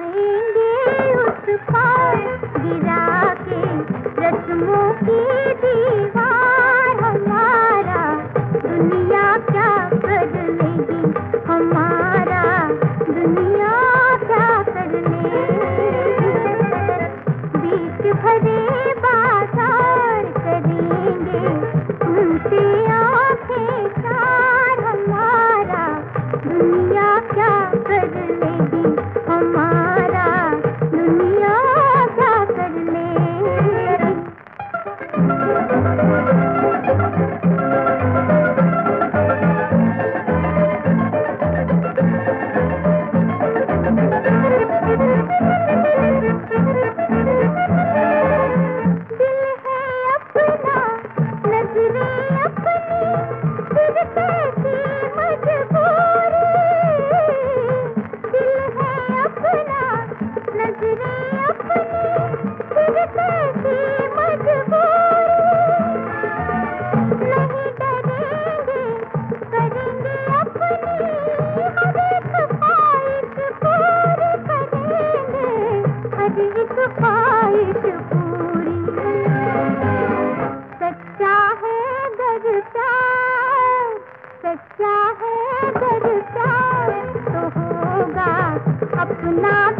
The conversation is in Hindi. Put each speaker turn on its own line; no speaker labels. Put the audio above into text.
जाएंगे उस पार गिरा के रस्मों की दीवार। हमारा दुनिया क्या कर लेगी, हमारा दुनिया क्या कर लेगी। बीच भरे बाजार करेंगे उनसे आंखें चार। हमारा दुनिया क्या कर लेगी, हमारा दुनिया क्या कर लेगी। सच्चा है अगर प्यार तो होगा अपना